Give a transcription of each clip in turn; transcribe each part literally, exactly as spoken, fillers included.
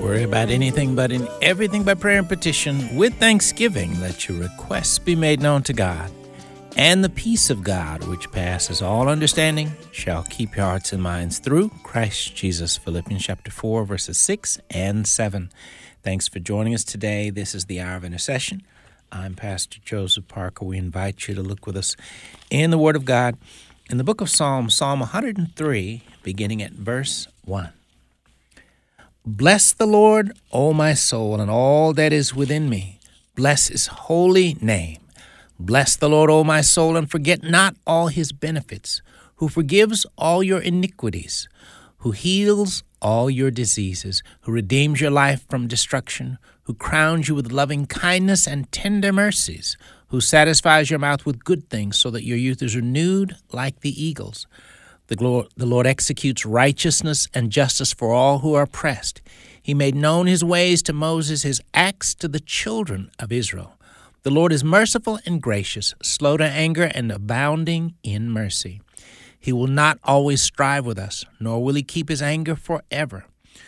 worry about anything, but in everything by prayer and petition, with thanksgiving, let your requests be made known to God. And the peace of God, which passes all understanding, shall keep your hearts and minds through Christ Jesus. Philippians chapter four, verses six and seven. Thanks for joining us today. This is the Hour of Intercession. I'm Pastor Joseph Parker. We invite you to look with us in the Word of God in the book of Psalms, Psalm one hundred three, beginning at verse one. Bless the Lord, O my soul, and all that is within me. Bless his holy name. Bless the Lord, O my soul, and forget not all his benefits, who forgives all your iniquities, who heals all your diseases, who redeems your life from destruction, who crowns you with loving kindness and tender mercies, who satisfies your mouth with good things so that your youth is renewed like the eagles. The Lord, the Lord executes righteousness and justice for all who are oppressed. He made known his ways to Moses, his acts to the children of Israel. The Lord is merciful and gracious, slow to anger and abounding in mercy. He will not always strive with us, nor will he keep his anger forever.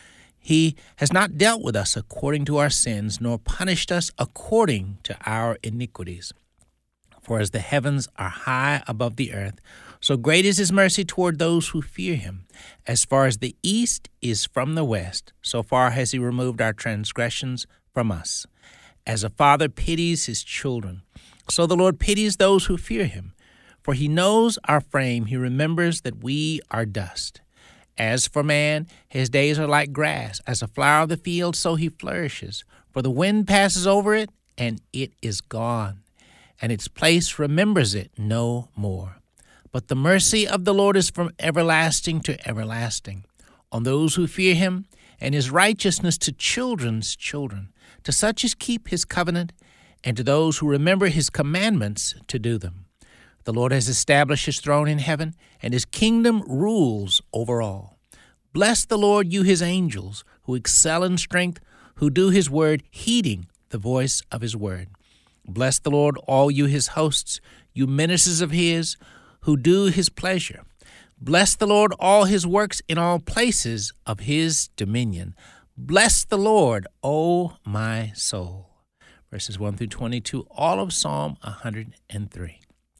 He has not dealt with us according to our sins, nor punished us according to our iniquities. For as the heavens are high above the earth, so great is his mercy toward those who fear him. As far as the east is from the west, so far has he removed our transgressions from us. As a father pities his children, so the Lord pities those who fear him. For he knows our frame, he remembers that we are dust. As for man, his days are like grass. As a flower of the field, so he flourishes. For the wind passes over it, and it is gone, and its place remembers it no more. But the mercy of the Lord is from everlasting to everlasting on those who fear him, and his righteousness to children's children, to such as keep his covenant, and to those who remember his commandments to do them. The Lord has established his throne in heaven, and his kingdom rules over all. Bless the Lord, you his angels, who excel in strength, who do his word, heeding the voice of his word. Bless the Lord, all you his hosts, you ministers of his, who do his pleasure. Bless the Lord, all his works in all places of his dominion. Bless the Lord, O my soul. Verses one through twenty-two, all of Psalm one hundred three.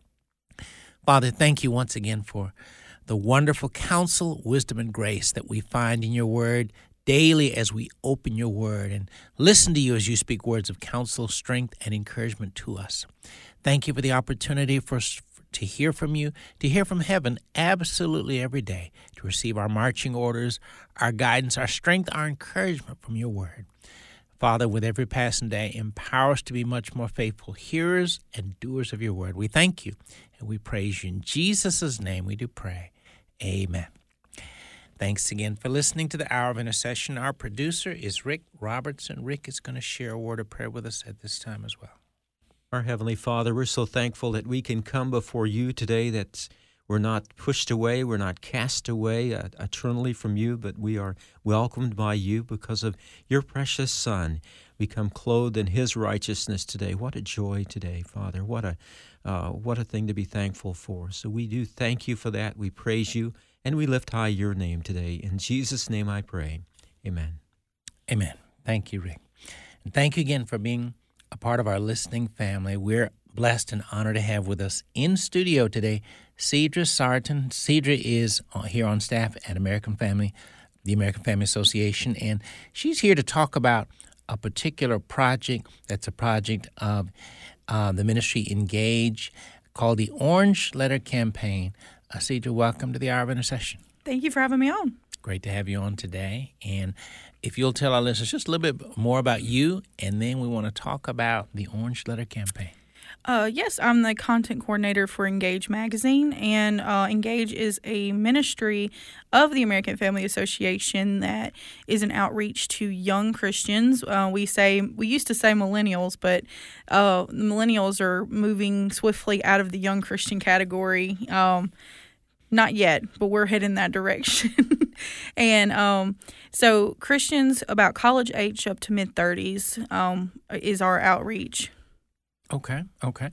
Father, thank you once again for the wonderful counsel, wisdom, and grace that we find in your word daily as we open your word and listen to you as you speak words of counsel, strength, and encouragement to us. Thank you for the opportunity for us to hear from you, to hear from heaven absolutely every day, to receive our marching orders, our guidance, our strength, our encouragement from your word. Father, with every passing day, empower us to be much more faithful hearers and doers of your word. We thank you and we praise you. In Jesus' name we do pray. Amen. Thanks again for listening to the Hour of Intercession. Our producer is Rick Robertson. Rick is going to share a word of prayer with us at this time as well. Our Heavenly Father, we're so thankful that we can come before you today, that we're not pushed away, we're not cast away uh, eternally from you, but we are welcomed by you because of your precious Son. We come clothed in his righteousness today. What a joy today, Father. What a uh, what a thing to be thankful for. So we do thank you for that. We praise you, and we lift high your name today. In Jesus' name I pray. Amen. Amen. Thank you, Rick. And thank you again for being a part of our listening family. We're blessed and honored to have with us in studio today Cedra Sarton. Cedra is here on staff at American Family, the American Family Association, and she's here to talk about a particular project that's a project of uh, the ministry Engage called the Orange Letter Campaign. Uh, Cedra, welcome to the Hour of Intercession. Thank you for having me on. Great to have you on today. And if you'll tell our listeners just a little bit more about you, and then we want to talk about the Orange Letter Campaign. Uh, yes, I'm the content coordinator for Engage Magazine, and uh, Engage is a ministry of the American Family Association that is an outreach to young Christians. Uh, we say we used to say millennials, but uh, millennials are moving swiftly out of the young Christian category. Um, Not yet, but we're heading that direction. and um, so Christians about college age up to mid-thirties um, is our outreach. Okay, okay.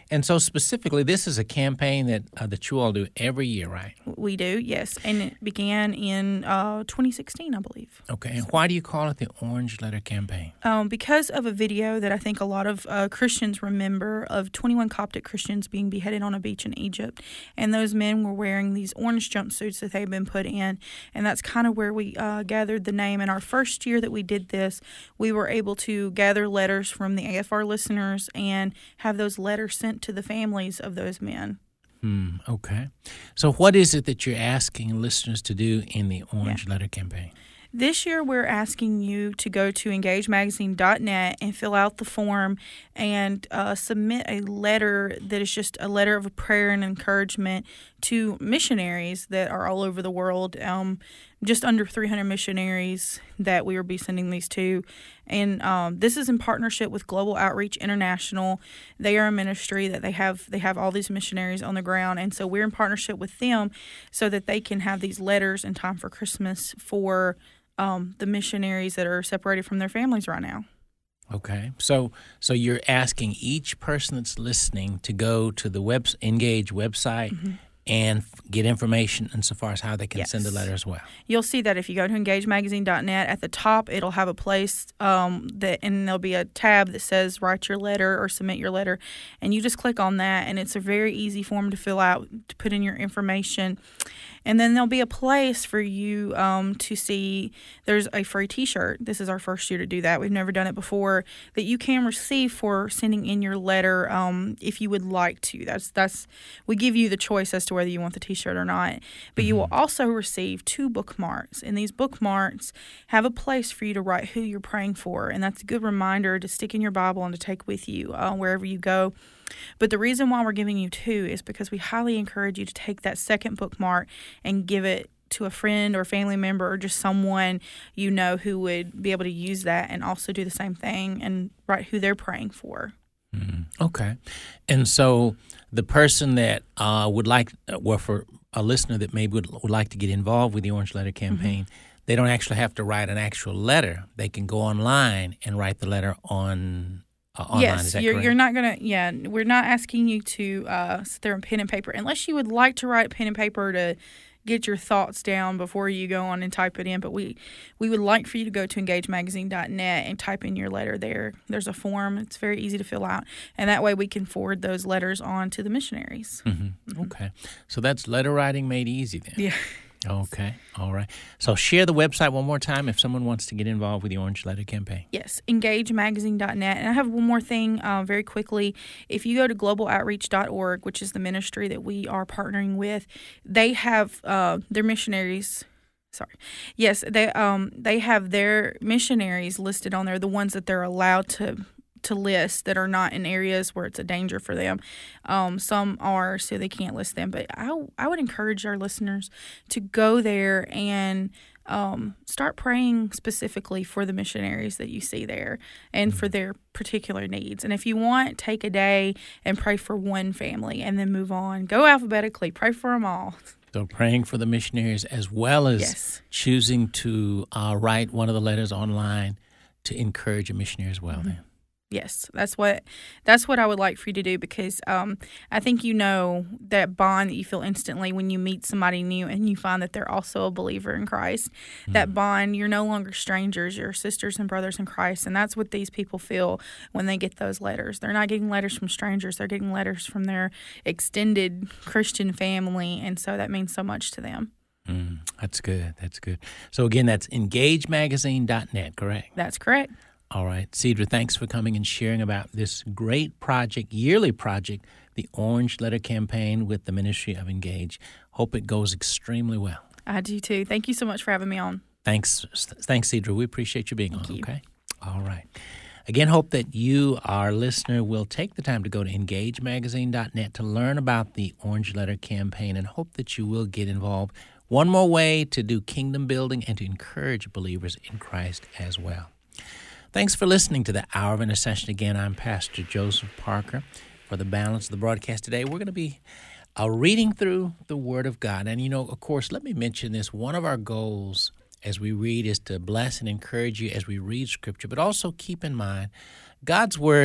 And so specifically, this is a campaign that uh, that you all do every year, right? We do, yes. And it began in uh, twenty sixteen, I believe. Okay. And why do you call it the Orange Letter Campaign? Um, because of a video that I think a lot of uh, Christians remember of twenty-one Coptic Christians being beheaded on a beach in Egypt. And those men were wearing these orange jumpsuits that they've been put in. And that's kind of where we uh, gathered the name. In our first year that we did this, we were able to gather letters from the A F R listeners and have those letters sent to the families of those men. Hmm, okay. So what is it that you're asking listeners to do in the Orange Yeah. Letter Campaign? This year, we're asking you to go to engage magazine dot net and fill out the form and uh, submit a letter that is just a letter of prayer and encouragement to missionaries that are all over the world. Um, just under three hundred missionaries that we will be sending these to. And um, this is in partnership with Global Outreach International. They are a ministry that they have they have all these missionaries on the ground. And so we're in partnership with them so that they can have these letters in time for Christmas for um, the missionaries that are separated from their families right now. Okay. So so you're asking each person that's listening to go to the web, Engage website mm-hmm. and f- get information insofar as how they can Yes. send a letter as well. You'll see that if you go to engage magazine dot net, at the top it'll have a place um, that, and there'll be a tab that says write your letter or submit your letter, and you just click on that, and it's a very easy form to fill out, to put in your information. And then there'll be a place for you um, to see there's a free T-shirt. This is our first year to do that. We've never done it before, that you can receive for sending in your letter um, if you would like to. That's that's we give you the choice as to whether you want the T-shirt or not. But mm-hmm. you will also receive two bookmarks, and these bookmarks have a place for you to write who you're praying for, and that's a good reminder to stick in your Bible and to take with you uh, wherever you go. But the reason why we're giving you two is because we highly encourage you to take that second bookmark and give it to a friend or family member or just someone you know who would be able to use that and also do the same thing and write who they're praying for. Mm, okay. And so the person that uh, would like, well, for a listener that maybe would, would like to get involved with the Orange Letter Campaign, mm-hmm. they don't actually have to write an actual letter. They can go online and write the letter on Uh, online, yes, is that you're, correct? you're not going to, yeah, we're not asking you to uh, sit there on pen and paper. Unless you would like to write pen and paper to get your thoughts down before you go on and type it in. But we, we would like for you to go to engage magazine dot net and type in your letter there. There's a form. It's very easy to fill out. And that way we can forward those letters on to the missionaries. Mm-hmm. Mm-hmm. Okay. So that's letter writing made easy then. Yeah. Okay. All right. So share the website one more time if someone wants to get involved with the Orange Letter Campaign. Yes, engage magazine dot net. And I have one more thing uh, very quickly. If you go to global outreach dot org, which is the ministry that we are partnering with, they have uh, their missionaries. Sorry. Yes, they um they have their missionaries listed on there, the ones that they're allowed to to list that are not in areas where it's a danger for them. Um, some are, so they can't list them. But I, I would encourage our listeners to go there and um, start praying specifically for the missionaries that you see there and for their particular needs. And if you want, take a day and pray for one family and then move on. Go alphabetically. Pray for them all. So praying for the missionaries as well as yes. choosing to uh, write one of the letters online to encourage a missionary as well. Mm-hmm. Then. Yes, that's what that's what I would like for you to do, because um, I think you know that bond that you feel instantly when you meet somebody new and you find that they're also a believer in Christ. Mm-hmm. That bond, you're no longer strangers, you're sisters and brothers in Christ, and that's what these people feel when they get those letters. They're not getting letters from strangers, they're getting letters from their extended Christian family, and so that means so much to them. Mm, that's good, that's good. So again, that's engage magazine dot net, correct? That's correct. All right. Cedra, thanks for coming and sharing about this great project, yearly project, the Orange Letter Campaign with the Ministry of Engage. Hope it goes extremely well. I do too. Thank you so much for having me on. Thanks, thanks, Cedra. We appreciate you being Thank on, you. okay? All right. Again, hope that you, our listener, will take the time to go to engage magazine dot net to learn about the Orange Letter Campaign, and hope that you will get involved. One more way to do kingdom building and to encourage believers in Christ as well. Thanks for listening to the Hour of Intercession. Again, I'm Pastor Joseph Parker. For the balance of the broadcast today, we're going to be uh, reading through the Word of God. And, you know, of course, let me mention this. One of our goals as we read is to bless and encourage you as we read Scripture, but also keep in mind God's Word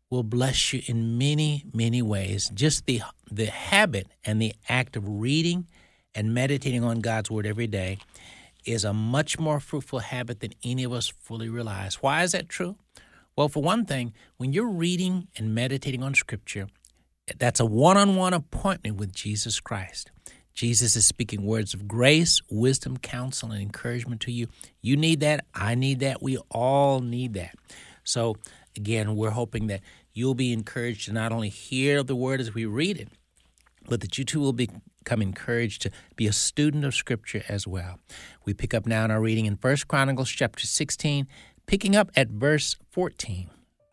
will bless you in many, many ways. Just the the habit and the act of reading and meditating on God's Word every day is a much more fruitful habit than any of us fully realize. Why is that true? Well, for one thing, when you're reading and meditating on Scripture, that's a one-on-one appointment with Jesus Christ. Jesus is speaking words of grace, wisdom, counsel, and encouragement to you. You need that. I need that. We all need that. So, again, we're hoping that you'll be encouraged to not only hear the Word as we read it, but that you too will become encouraged to be a student of Scripture as well. We pick up now in our reading in First Chronicles chapter sixteen, picking up at verse fourteen.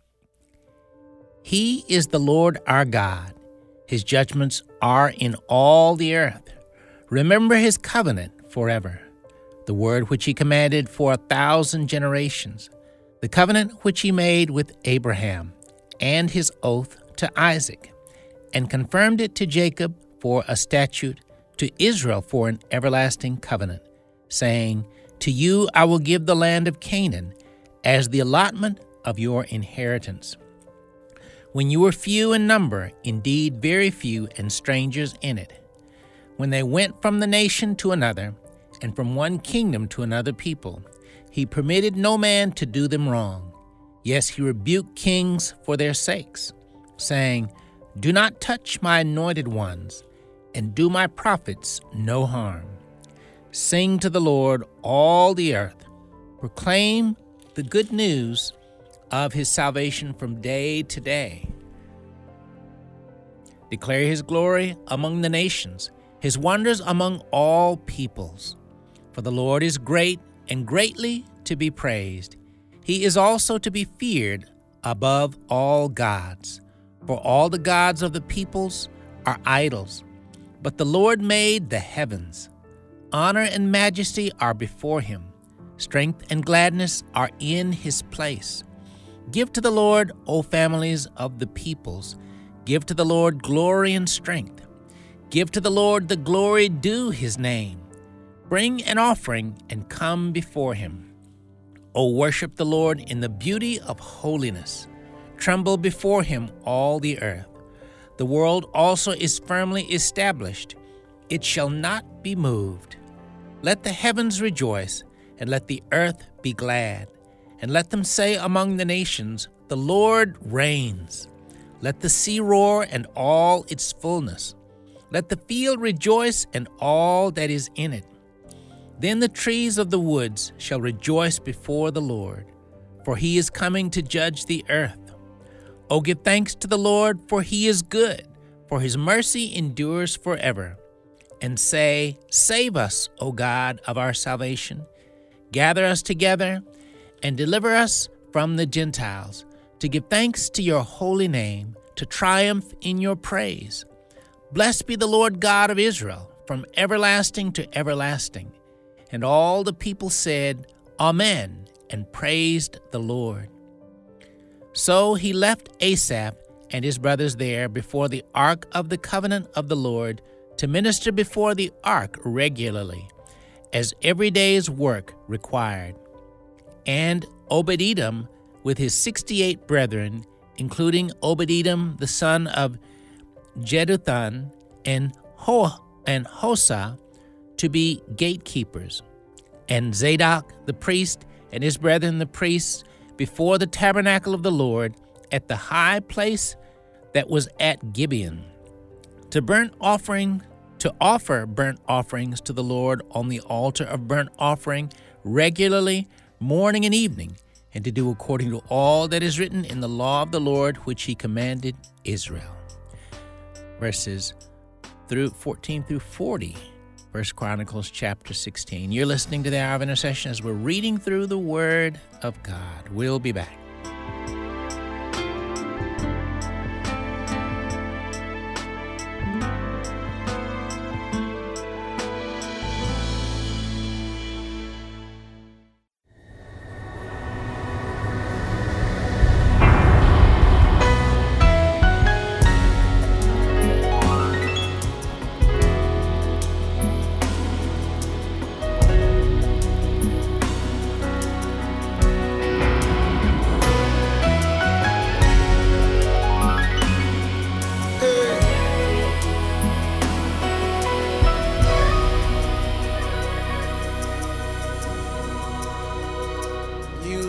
He is the Lord our God. His judgments are in all the earth. Remember his covenant forever, the word which he commanded for a thousand generations, the covenant which he made with Abraham, and his oath to Isaac, and confirmed it to Jacob for a statute, to Israel for an everlasting covenant, saying, To you I will give the land of Canaan as the allotment of your inheritance. When you were few in number, indeed very few, and strangers in it, when they went from the nation to another, and from one kingdom to another people, he permitted no man to do them wrong. Yes, he rebuked kings for their sakes, saying, Do not touch my anointed ones, and do my prophets no harm. Sing to the Lord, all the earth. Proclaim the good news of his salvation from day to day. Declare his glory among the nations, his wonders among all peoples. For the Lord is great and greatly to be praised. He is also to be feared above all gods. For all the gods of the peoples are idols, but the Lord made the heavens. Honor and majesty are before him. Strength and gladness are in his place. Give to the Lord, O families of the peoples. Give to the Lord glory and strength. Give to the Lord the glory due his name. Bring an offering and come before him. O worship the Lord in the beauty of holiness. Tremble before him, all the earth. The world also is firmly established. It shall not be moved. Let the heavens rejoice, and let the earth be glad. And let them say among the nations, The Lord reigns. Let the sea roar and all its fullness. Let the field rejoice and all that is in it. Then the trees of the woods shall rejoice before the Lord, for he is coming to judge the earth. O give thanks to the Lord, for he is good, for his mercy endures forever. And say, Save us, O God of our salvation. Gather us together and deliver us from the Gentiles, to give thanks to your holy name, to triumph in your praise. Blessed be the Lord God of Israel, from everlasting to everlasting. And all the people said, Amen, and praised the Lord. So he left Asaph and his brothers there before the ark of the covenant of the Lord, to minister before the ark regularly, as every day's work required. And Obed-Edom with his sixty-eight brethren, including Obed-Edom the son of Jeduthun, and Ho- and Hosa, to be gatekeepers, and Zadok the priest and his brethren the priests before the tabernacle of the Lord at the high place that was at Gibeon, to burnt offering, to offer burnt offerings to the Lord on the altar of burnt offering regularly, morning and evening, and to do according to all that is written in the law of the Lord which he commanded Israel. Verses through fourteen through forty, First Chronicles chapter sixteen. You're listening to the Hour of Intercession as we're reading through the Word of God. We'll be back.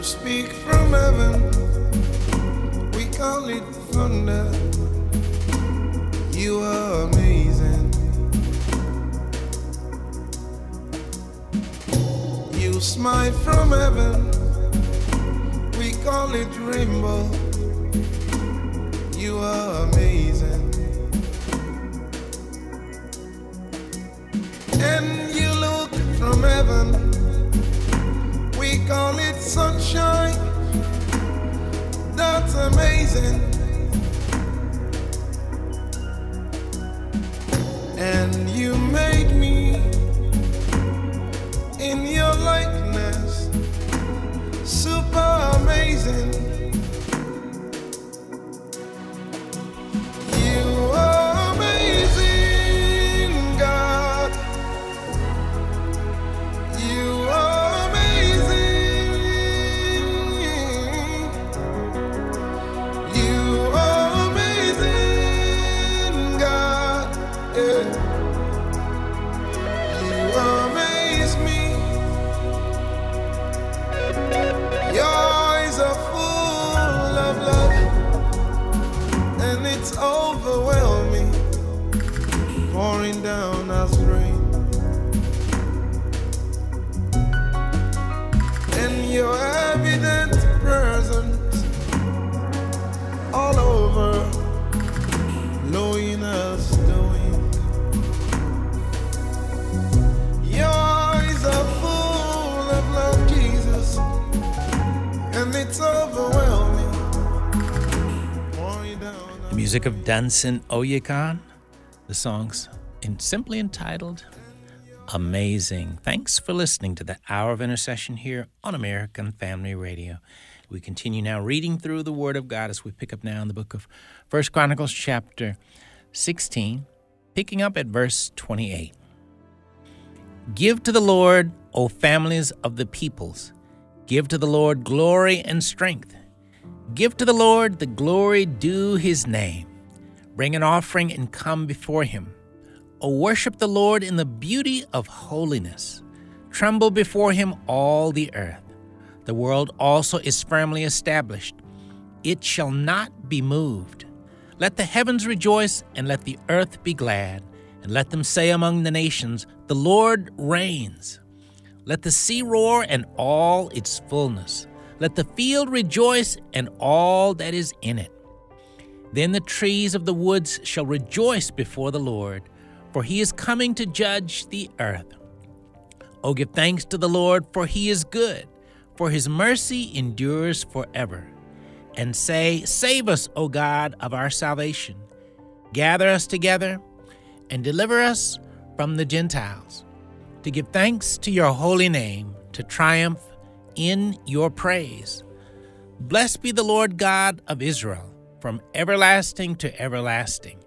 speak from heaven, we call it thunder. You are amazing. You smile from heaven, we call it rainbow. You are amazing. And you look from heaven, we call it sunshine. That's amazing. And you made me in your likeness, super amazing. You are amazing, God. You are amazing. You are amazing, God. Yeah. You amaze me. Your eyes are full of love, and it's overwhelming, pouring down as rain. And your evident presence all over, blowing us the wind. Your eyes are full of love, Jesus, and it's overwhelming, pouring down. The music of Dunsin Oyekan. The song's in simply entitled Amazing. Thanks for listening to the Hour of Intercession here on American Family Radio. We continue now reading through the Word of God as we pick up now in the book of First Chronicles chapter sixteen, picking up at verse twenty-eight. Give to the Lord, O families of the peoples. Give to the Lord glory and strength. Give to the Lord the glory due his name. Bring an offering and come before him. O worship the Lord in the beauty of holiness. Tremble before him all the earth. The world also is firmly established. It shall not be moved. Let the heavens rejoice, and let the earth be glad. And let them say among the nations, the Lord reigns. Let the sea roar and all its fullness. Let the field rejoice and all that is in it. Then the trees of the woods shall rejoice before the Lord, for he is coming to judge the earth. O give thanks to the Lord, for he is good, for his mercy endures forever. And say, save us, O God of our salvation. Gather us together and deliver us from the Gentiles, to give thanks to your holy name, to triumph in your praise. Blessed be the Lord God of Israel, from everlasting to everlasting.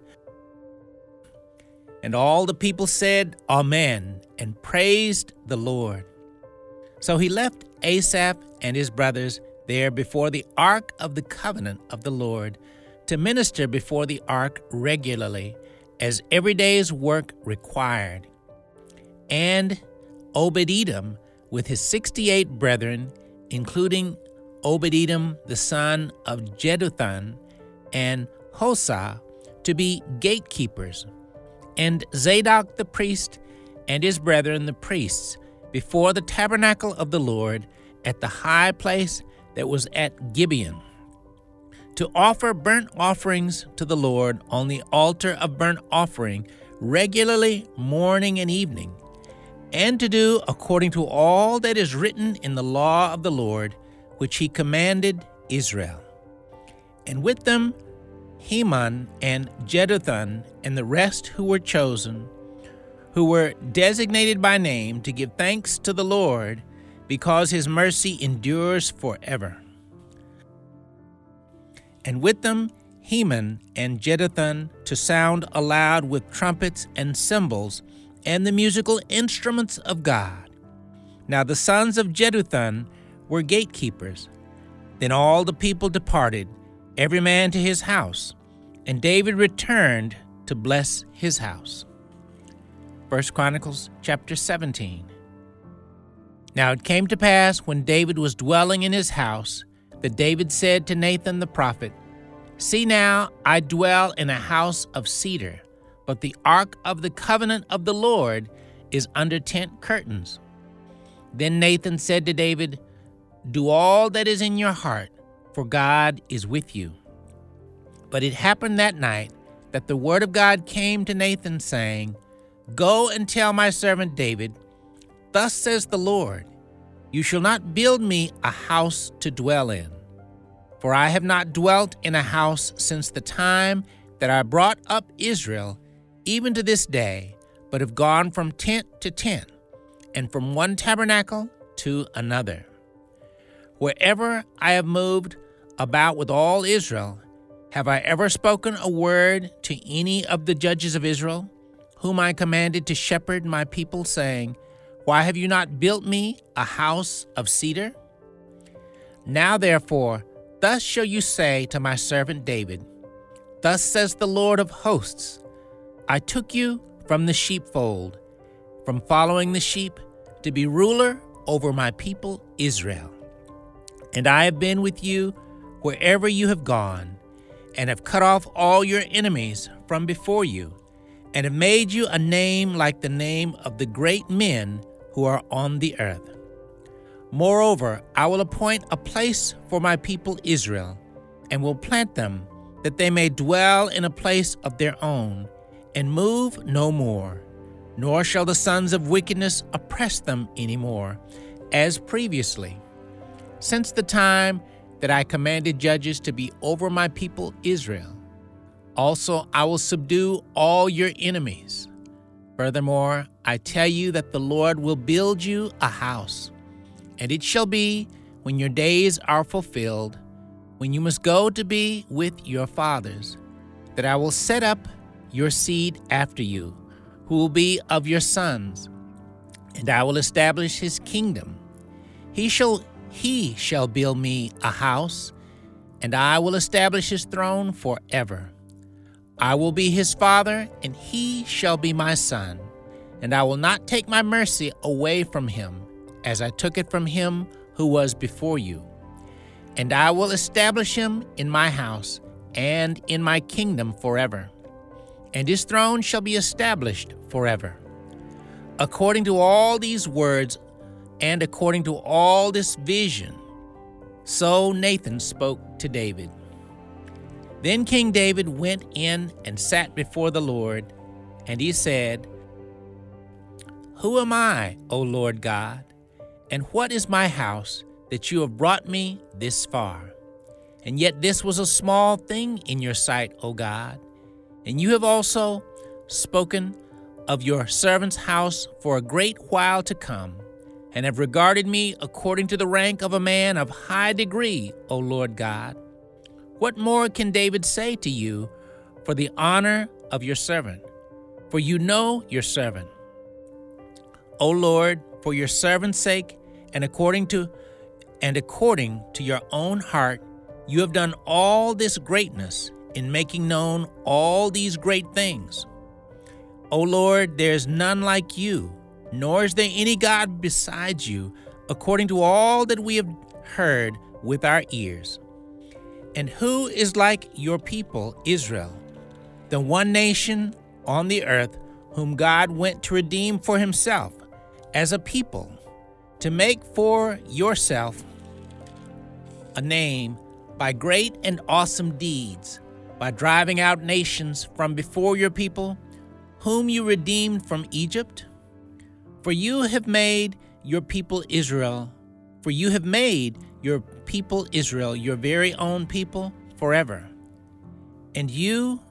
And all the people said, Amen, and praised the Lord. So he left Asaph and his brothers there before the ark of the covenant of the Lord, to minister before the ark regularly, as every day's work required. And Obed-Edom with his sixty-eight brethren, including Obed-Edom the son of Jeduthun, and Hosah, to be gatekeepers, and Zadok the priest and his brethren the priests, before the tabernacle of the Lord at the high place that was at Gibeon, to offer burnt offerings to the Lord on the altar of burnt offering regularly morning and evening, and to do according to all that is written in the law of the Lord, which he commanded Israel. And with them Heman and Jeduthun and the rest who were chosen, who were designated by name to give thanks to the Lord, because his mercy endures forever. And with them Heman and Jeduthun to sound aloud with trumpets and cymbals and the musical instruments of God. Now the sons of Jeduthun were gatekeepers. Then all the people departed, every man to his house, and David returned to bless his house. First Chronicles chapter seventeen. Now it came to pass, when David was dwelling in his house, that David said to Nathan the prophet, See now, I dwell in a house of cedar, but the ark of the covenant of the Lord is under tent curtains. Then Nathan said to David, Do all that is in your heart, for God is with you. But it happened that night that the word of God came to Nathan, saying, Go and tell my servant David, Thus says the Lord, You shall not build me a house to dwell in. For I have not dwelt in a house since the time that I brought up Israel, even to this day, but have gone from tent to tent, and from one tabernacle to another. Wherever I have moved about with all Israel, have I ever spoken a word to any of the judges of Israel, whom I commanded to shepherd my people, saying, Why have you not built me a house of cedar? Now therefore, thus shall you say to my servant David, Thus says the Lord of hosts, I took you from the sheepfold, from following the sheep, to be ruler over my people Israel. And I have been with you wherever you have gone, and have cut off all your enemies from before you, and have made you a name like the name of the great men who are on the earth. Moreover, I will appoint a place for my people Israel, and will plant them, that they may dwell in a place of their own, and move no more. Nor shall the sons of wickedness oppress them any more, as previously, since the time that I commanded judges to be over my people Israel. Also I will subdue all your enemies. Furthermore, I tell you that the Lord will build you a house. And it shall be, when your days are fulfilled, when you must go to be with your fathers, that I will set up your seed after you, who will be of your sons, and I will establish his kingdom. He shall he shall build me a house, and I will establish his throne forever. I will be his father, and he shall be my son, and I will not take my mercy away from him, as I took it from him who was before you. And I will establish him in my house and in my kingdom forever, and his throne shall be established forever. According to all these words, and according to all this vision, so Nathan spoke to David. Then King David went in and sat before the Lord, and he said, Who am I, O Lord God, and what is my house, that you have brought me this far? And yet this was a small thing in your sight, O God. And you have also spoken of your servant's house for a great while to come, and have regarded me according to the rank of a man of high degree, O Lord God. What more can David say to you for the honor of your servant? For you know your servant. O Lord, for your servant's sake, and according to and according to your own heart, you have done all this greatness in making known all these great things. O Lord, there is none like you, nor is there any God besides you, according to all that we have heard with our ears. And who is like your people, Israel, the one nation on the earth whom God went to redeem for himself as a people, to make for yourself a name by great and awesome deeds, by driving out nations from before your people, whom you redeemed from Egypt? For you have made your people Israel, for you have made your people Israel your very own people forever. And you,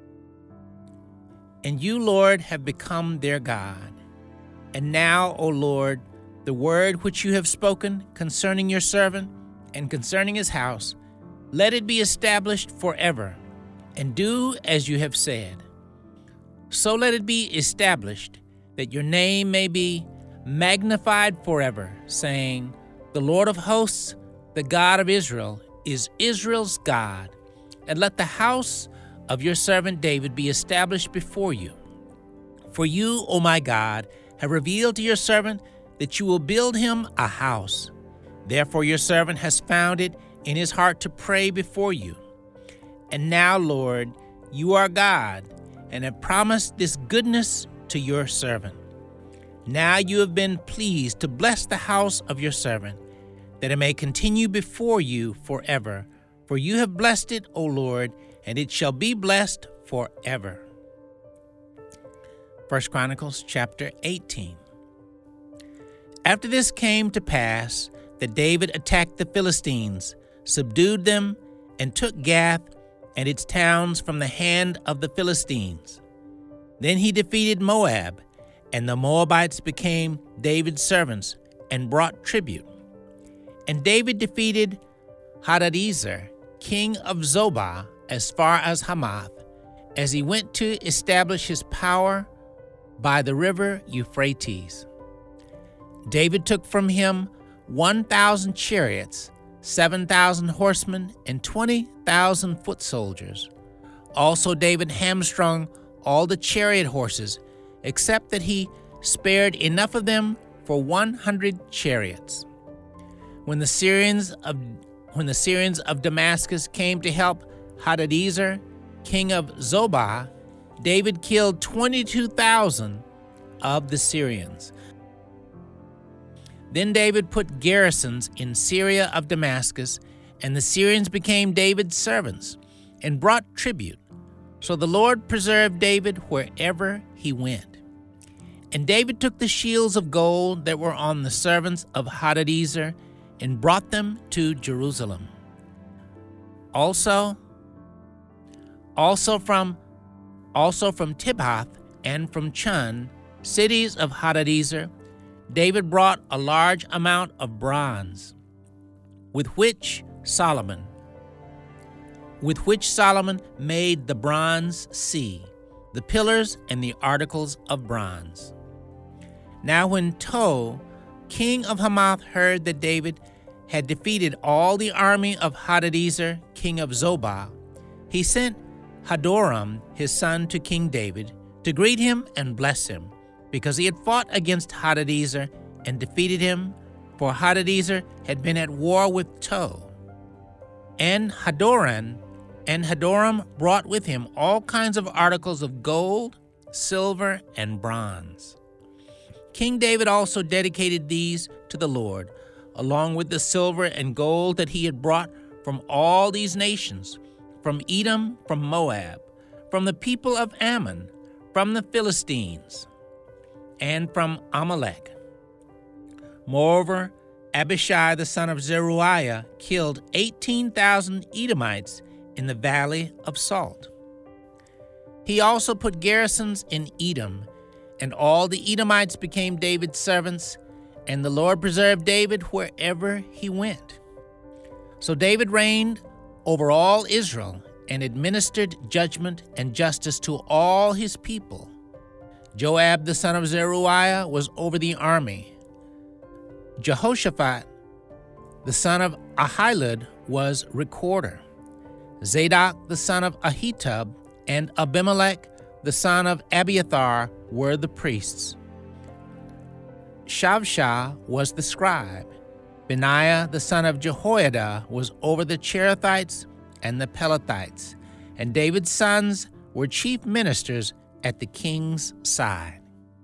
and you, Lord, have become their God. And now, O Lord, the word which you have spoken concerning your servant and concerning his house, let it be established forever, and do as you have said. So let it be established, that your name may be magnified forever, saying, The Lord of hosts, the God of Israel, is Israel's God. And let the house of your servant David be established before you. For you, O my God, have revealed to your servant that you will build him a house. Therefore your servant has found it in his heart to pray before you. And now, Lord, you are God, and have promised this goodness to your servant. Now you have been pleased to bless the house of your servant, that it may continue before you forever. For you have blessed it, O Lord, and it shall be blessed forever. First Chronicles chapter eighteen. After this came to pass that David attacked the Philistines, subdued them, and took Gath and its towns from the hand of the Philistines. Then he defeated Moab, and the Moabites became David's servants and brought tribute. And David defeated Hadadezer, king of Zobah, as far as Hamath, as he went to establish his power by the river Euphrates. David took from him one thousand chariots, seven thousand horsemen, and twenty thousand foot soldiers. Also David hamstrung all the chariot horses, except that he spared enough of them for one hundred chariots. When the Syrians of when the Syrians of Damascus came to help Hadadezer, king of Zobah, David killed twenty-two thousand of the Syrians. Then David put garrisons in Syria of Damascus, and the Syrians became David's servants and brought tribute. So the Lord preserved David wherever he went. And David took the shields of gold that were on the servants of Hadadezer and brought them to Jerusalem. Also, also from also from Tibhath and from Chun, cities of Hadadezer, David brought a large amount of bronze, with which Solomon, with which Solomon made the bronze sea, the pillars and the articles of bronze. Now when Tou, king of Hamath, heard that David had defeated all the army of Hadadezer, king of Zobah, he sent Hadoram, his son, to King David to greet him and bless him, because he had fought against Hadadezer and defeated him, for Hadadezer had been at war with Tou. And Hadoram and Hadoram brought with him all kinds of articles of gold, silver, and bronze. King David also dedicated these to the Lord, along with the silver and gold that he had brought from all these nations, from Edom, from Moab, from the people of Ammon, from the Philistines, and from Amalek. Moreover, Abishai the son of Zeruiah killed eighteen thousand Edomites in the valley of Salt. He also put garrisons in Edom, and all the Edomites became David's servants, and the Lord preserved David wherever he went. So David reigned over all Israel and administered judgment and justice to all his people. Joab the son of Zeruiah was over the army. Jehoshaphat the son of Ahilud was recorder. Zadok the son of Ahitub and Abimelech the son of Abiathar were the priests. Shavshah was the scribe. Benaiah the son of Jehoiada was over the Cherethites and the Pelethites, and David's sons were chief ministers at the king's side.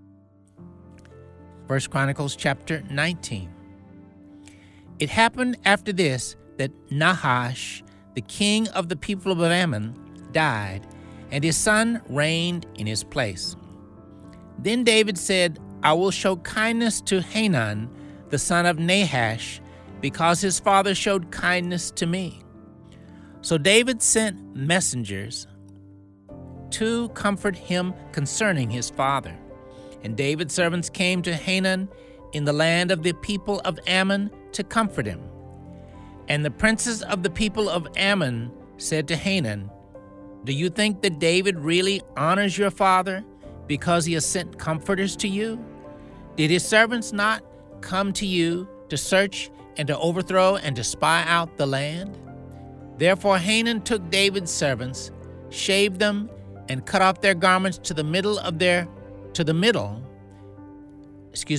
First Chronicles chapter nineteen. It happened after this that Nahash, the king of the people of Ammon, died, and his son reigned in his place. Then David said, I will show kindness to Hanun, the son of Nahash, because his father showed kindness to me. So David sent messengers to comfort him concerning his father. And David's servants came to Hanun in the land of the people of Ammon to comfort him. And the princes of the people of Ammon said to Hanun, Do you think that David really honors your father because he has sent comforters to you? Did his servants not come to you to search and to overthrow and to spy out the land? Therefore Hanun took David's servants, shaved them, and cut off their garments to the middle of their to the middle, excuse me,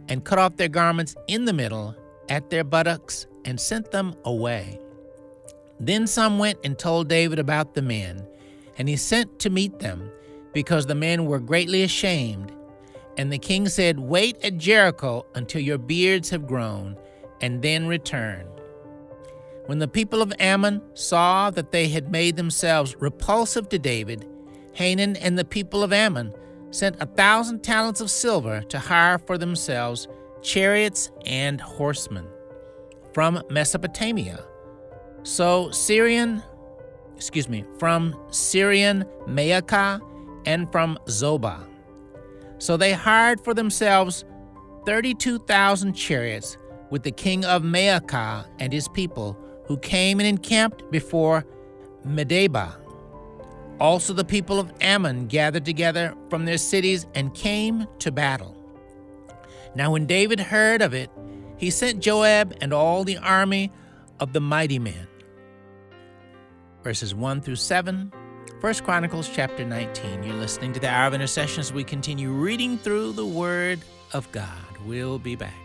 and cut off their garments in the middle at their buttocks and sent them away. Then some went and told David about the men, and he sent to meet them, because the men were greatly ashamed. And the king said, "Wait at Jericho until your beards have grown, and then return." When the people of Ammon saw that they had made themselves repulsive to David, Hanun and the people of Ammon sent a thousand talents of silver to hire for themselves chariots and horsemen from Mesopotamia. So Syrian, excuse me, from Syrian Maacah and from Zobah. So they hired for themselves thirty-two thousand chariots with the king of Maacah and his people, who came and encamped before Medeba. Also the people of Ammon gathered together from their cities and came to battle. Now when David heard of it, he sent Joab and all the army of the mighty men. Verses one through seven, First Chronicles chapter nineteen. You're listening to the Hour of Intercession as we continue reading through the Word of God. We'll be back.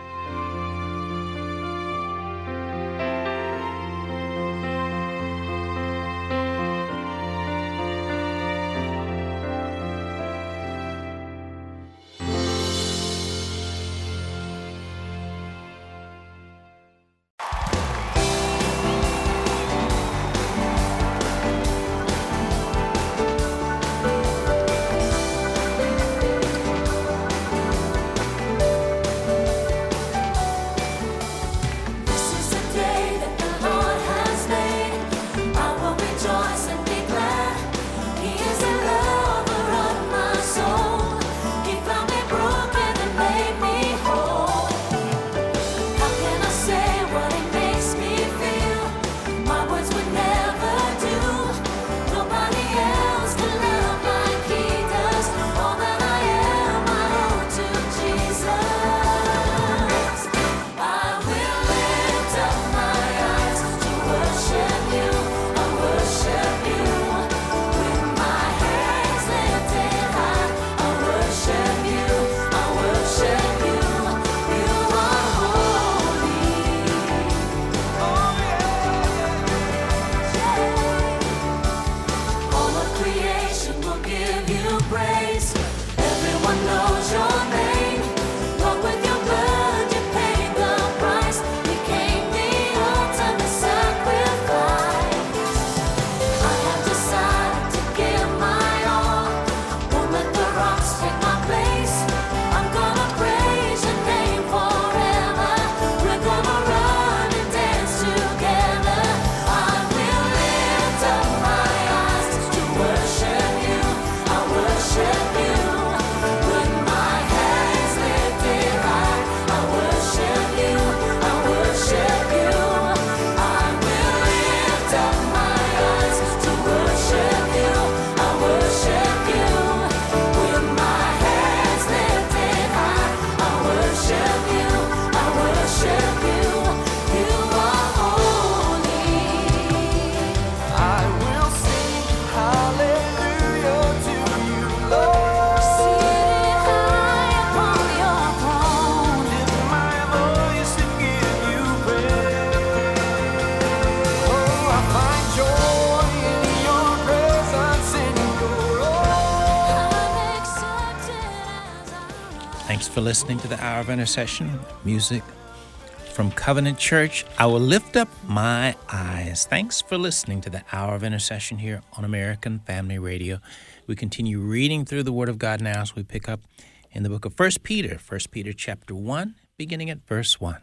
Thanks for listening to the Hour of Intercession, music from Covenant Church. I will lift up my eyes. Thanks for listening to the Hour of Intercession here on American Family Radio. We continue reading through the Word of God now as we pick up in the book of First Peter, First Peter chapter one, beginning at verse one.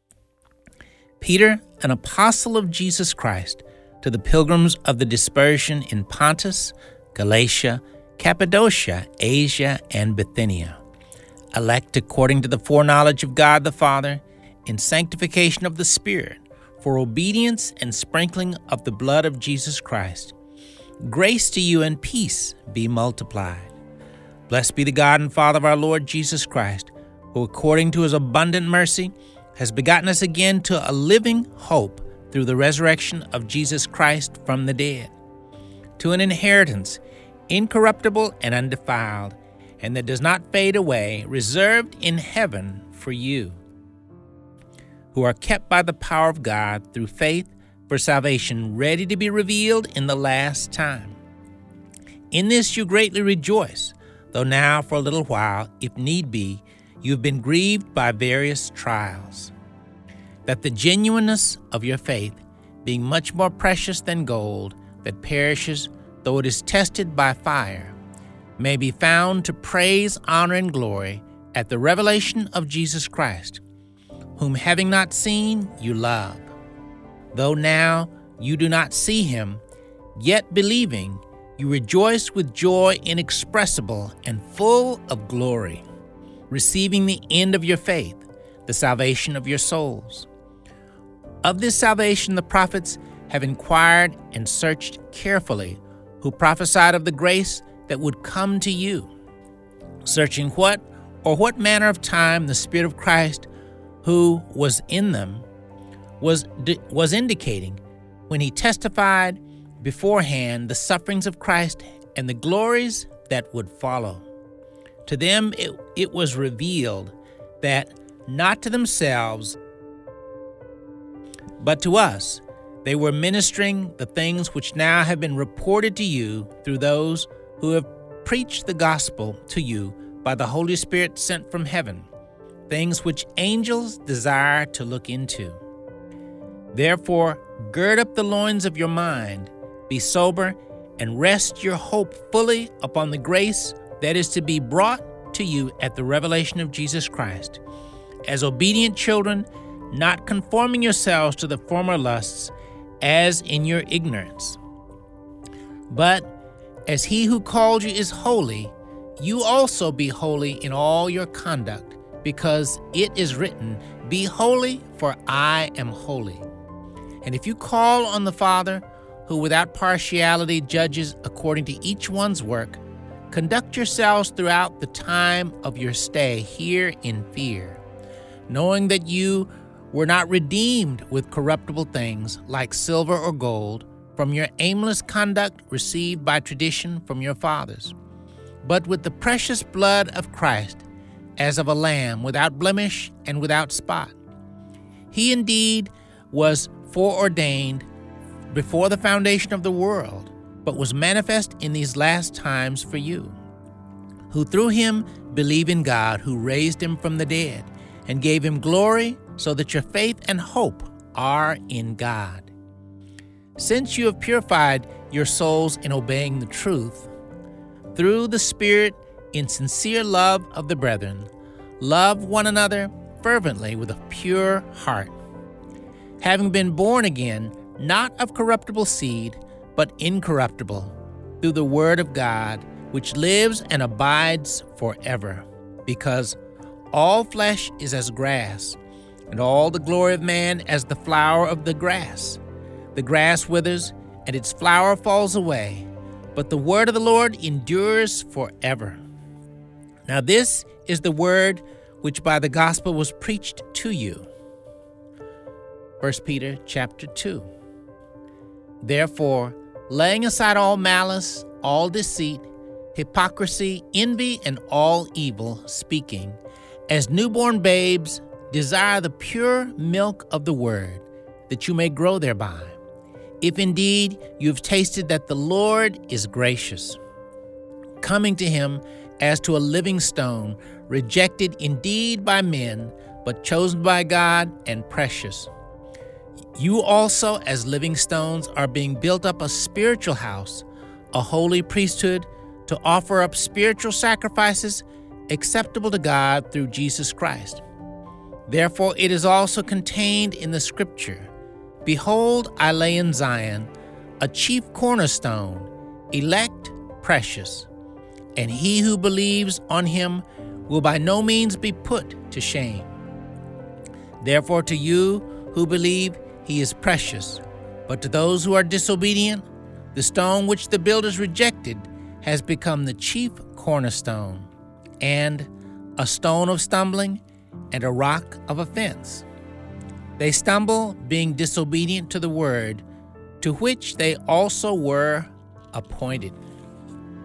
Peter, an apostle of Jesus Christ, to the pilgrims of the dispersion in Pontus, Galatia, Cappadocia, Asia, and Bithynia, elect according to the foreknowledge of God the Father, in sanctification of the Spirit, for obedience and sprinkling of the blood of Jesus Christ. Grace to you and peace be multiplied. Blessed be the God and Father of our Lord Jesus Christ, who according to his abundant mercy has begotten us again to a living hope through the resurrection of Jesus Christ from the dead, to an inheritance incorruptible and undefiled, and that does not fade away, reserved in heaven for you, who are kept by the power of God through faith for salvation, ready to be revealed in the last time. In this you greatly rejoice, though now for a little while, if need be, you have been grieved by various trials, that the genuineness of your faith, being much more precious than gold that perishes though it is tested by fire, may be found to praise, honor, and glory at the revelation of Jesus Christ, whom having not seen, you love. Though now you do not see him, yet believing, you rejoice with joy inexpressible and full of glory, receiving the end of your faith, the salvation of your souls. Of this salvation the prophets have inquired and searched carefully, who prophesied of the grace that would come to you, searching what or what manner of time the Spirit of Christ who was in them was was indicating when he testified beforehand the sufferings of Christ and the glories that would follow. To them it, it was revealed that not to themselves, but to us, they were ministering the things which now have been reported to you through those who have preached the gospel to you by the Holy Spirit sent from heaven, things which angels desire to look into. Therefore, gird up the loins of your mind, be sober, and rest your hope fully upon the grace that is to be brought to you at the revelation of Jesus Christ. As obedient children, not conforming yourselves to the former lusts, as in your ignorance. But as he who called you is holy, you also be holy in all your conduct, because it is written, Be holy, for I am holy. And if you call on the Father, who without partiality judges according to each one's work, conduct yourselves throughout the time of your stay here in fear, knowing that you were not redeemed with corruptible things like silver or gold from your aimless conduct received by tradition from your fathers, but with the precious blood of Christ, as of a lamb without blemish and without spot. He indeed was foreordained before the foundation of the world, but was manifest in these last times for you, who through him believe in God, who raised him from the dead and gave him glory, so that your faith and hope are in God. Since you have purified your souls in obeying the truth, through the Spirit in sincere love of the brethren, love one another fervently with a pure heart, having been born again, not of corruptible seed, but incorruptible, through the word of God, which lives and abides forever. Because all flesh is as grass, and all the glory of man as the flower of the grass. The grass withers, and its flower falls away, but the word of the Lord endures forever. Now this is the word which by the gospel was preached to you. First Peter chapter two. Therefore, laying aside all malice, all deceit, hypocrisy, envy, and all evil speaking, as newborn babes, desire the pure milk of the word, that you may grow thereby, if indeed you have tasted that the Lord is gracious, coming to him as to a living stone, rejected indeed by men, but chosen by God and precious. You also, as living stones, are being built up a spiritual house, a holy priesthood, to offer up spiritual sacrifices acceptable to God through Jesus Christ. Therefore it is also contained in the Scripture, Behold, I lay in Zion a chief cornerstone, elect, precious, and he who believes on him will by no means be put to shame. Therefore to you who believe, he is precious, but to those who are disobedient, the stone which the builders rejected has become the chief cornerstone, and a stone of stumbling, and a rock of offense. They stumble, being disobedient to the word, to which they also were appointed.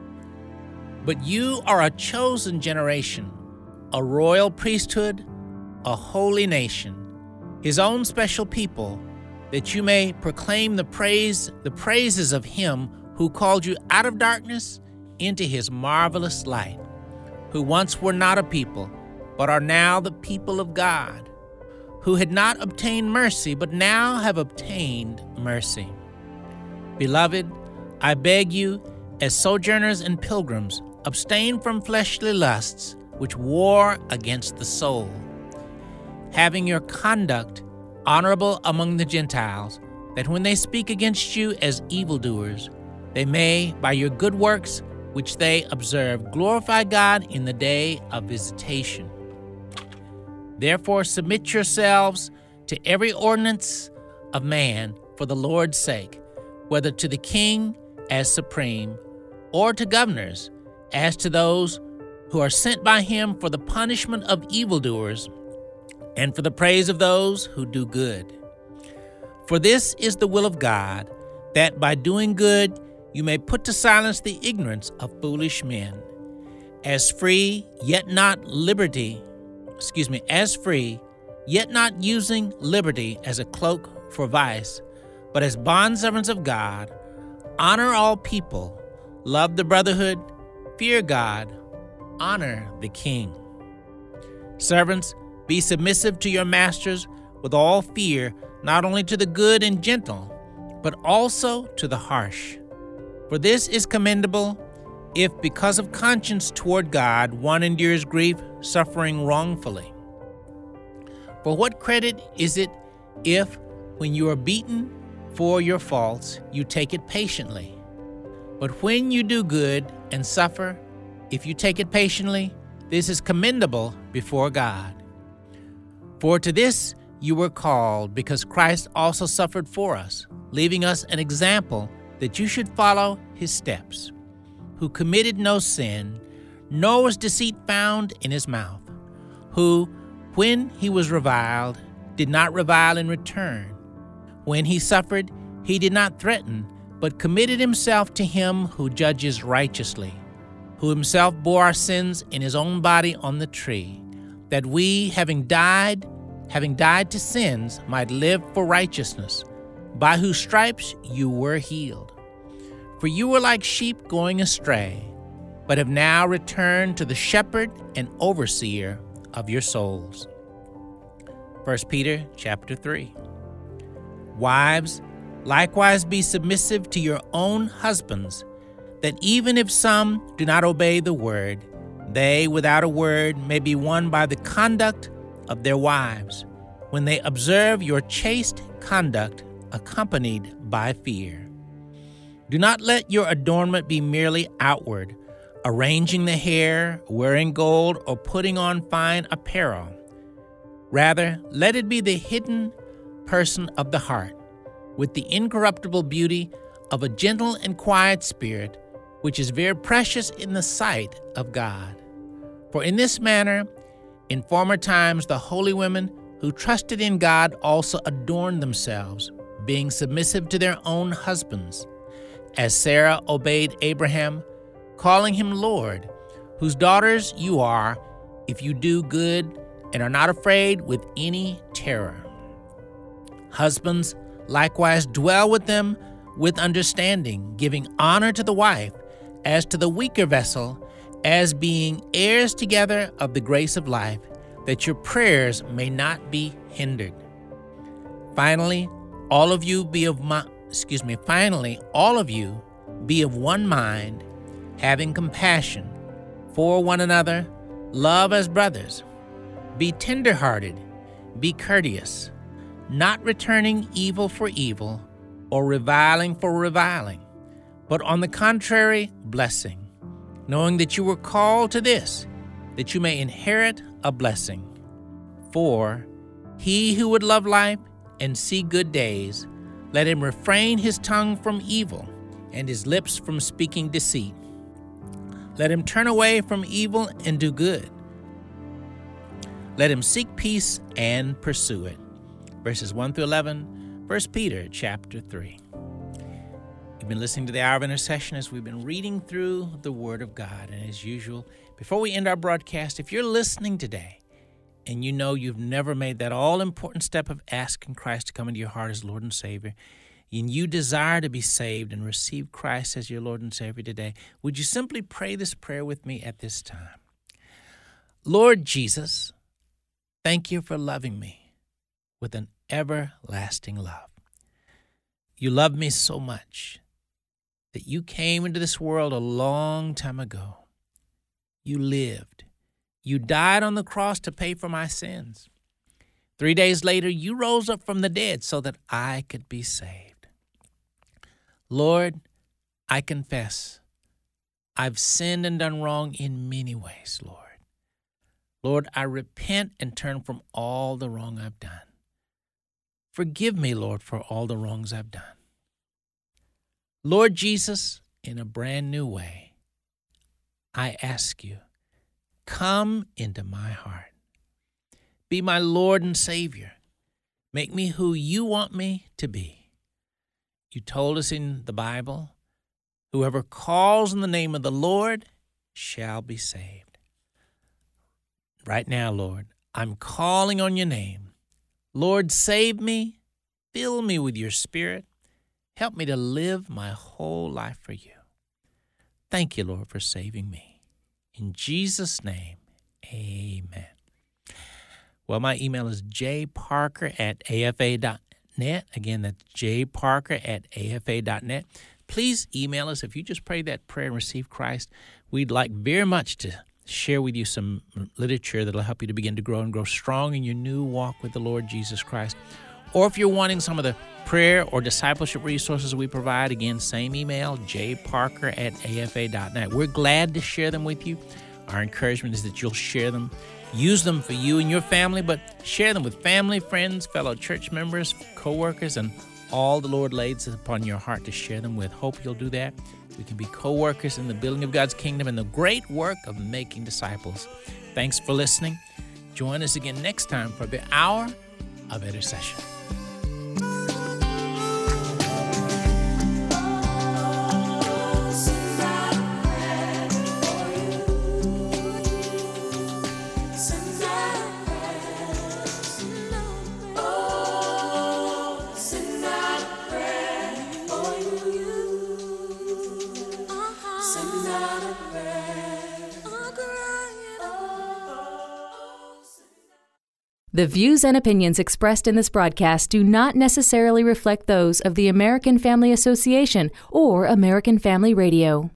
But you are a chosen generation, a royal priesthood, a holy nation, his own special people, that you may proclaim the praise, the praises of him who called you out of darkness into his marvelous light, who once were not a people, but are now the people of God, who had not obtained mercy, but now have obtained mercy. Beloved, I beg you, as sojourners and pilgrims, abstain from fleshly lusts which war against the soul, having your conduct honorable among the Gentiles, that when they speak against you as evildoers, they may, by your good works which they observe, glorify God in the day of visitation. Therefore submit yourselves to every ordinance of man for the Lord's sake, whether to the king as supreme, or to governors as to those who are sent by him for the punishment of evildoers and for the praise of those who do good. For this is the will of God, that by doing good you may put to silence the ignorance of foolish men. As free, yet not liberty, excuse me, as free, yet not using liberty as a cloak for vice, but as bondservants of God, honor all people, love the brotherhood, fear God, honor the king. Servants, be submissive to your masters with all fear, not only to the good and gentle, but also to the harsh. For this is commendable, if because of conscience toward God one endures grief, suffering wrongfully. For what credit is it if, when you are beaten for your faults, you take it patiently? But when you do good and suffer, if you take it patiently, this is commendable before God. For to this you were called, because Christ also suffered for us, leaving us an example that you should follow his steps, who committed no sin, nor was deceit found in his mouth, who, when he was reviled, did not revile in return. When he suffered, he did not threaten, but committed himself to him who judges righteously, who himself bore our sins in his own body on the tree, that we, having died, having died to sins, might live for righteousness, by whose stripes you were healed. For you were like sheep going astray, but have now returned to the shepherd and overseer of your souls. First Peter chapter three. Wives, likewise be submissive to your own husbands, that even if some do not obey the word, they without a word may be won by the conduct of their wives, when they observe your chaste conduct accompanied by fear. Do not let your adornment be merely outward, arranging the hair, wearing gold, or putting on fine apparel. Rather, let it be the hidden person of the heart, with the incorruptible beauty of a gentle and quiet spirit, which is very precious in the sight of God. For in this manner, in former times, the holy women who trusted in God also adorned themselves, being submissive to their own husbands, as Sarah obeyed Abraham, calling him Lord, whose daughters you are, if you do good and are not afraid with any terror. Husbands, likewise dwell with them with understanding, giving honor to the wife as to the weaker vessel, as being heirs together of the grace of life, that your prayers may not be hindered. Finally, all of you be of my, excuse me, finally, all of you be of one mind, having compassion for one another, love as brothers. Be tender-hearted, be courteous, not returning evil for evil or reviling for reviling, but on the contrary, blessing, knowing that you were called to this, that you may inherit a blessing. For he who would love life and see good days, let him refrain his tongue from evil and his lips from speaking deceit. Let him turn away from evil and do good. Let him seek peace and pursue it. Verses one through eleven, First Peter chapter three. You've been listening to the Hour of Intercession as we've been reading through the Word of God. And as usual, before we end our broadcast, if you're listening today and you know you've never made that all-important step of asking Christ to come into your heart as Lord and Savior, and you desire to be saved and receive Christ as your Lord and Savior today, would you simply pray this prayer with me at this time? Lord Jesus, thank you for loving me with an everlasting love. You love me so much that you came into this world a long time ago. You lived. You died on the cross to pay for my sins. Three days later, you rose up from the dead so that I could be saved. Lord, I confess I've sinned and done wrong in many ways, Lord. Lord, I repent and turn from all the wrong I've done. Forgive me, Lord, for all the wrongs I've done. Lord Jesus, in a brand new way, I ask you, come into my heart. Be my Lord and Savior. Make me who you want me to be. You told us in the Bible, whoever calls in the name of the Lord shall be saved. Right now, Lord, I'm calling on your name. Lord, save me. Fill me with your Spirit. Help me to live my whole life for you. Thank you, Lord, for saving me. In Jesus' name, amen. Well, my email is jparker at afa dot net. Again, that's jparker at afa dot net. Please email us if you just pray that prayer and receive Christ. We'd like very much to share with you some literature that will help you to begin to grow and grow strong in your new walk with the Lord Jesus Christ. Or if you're wanting some of the prayer or discipleship resources we provide, again, same email, jparker at afa dot net. We're glad to share them with you. Our encouragement is that you'll share them. Use them for you and your family, but share them with family, friends, fellow church members, co-workers, and all the Lord lays upon your heart to share them with. Hope you'll do that. We can be co-workers in the building of God's kingdom and the great work of making disciples. Thanks for listening. Join us again next time for the Hour of Intercession. The views and opinions expressed in this broadcast do not necessarily reflect those of the American Family Association or American Family Radio.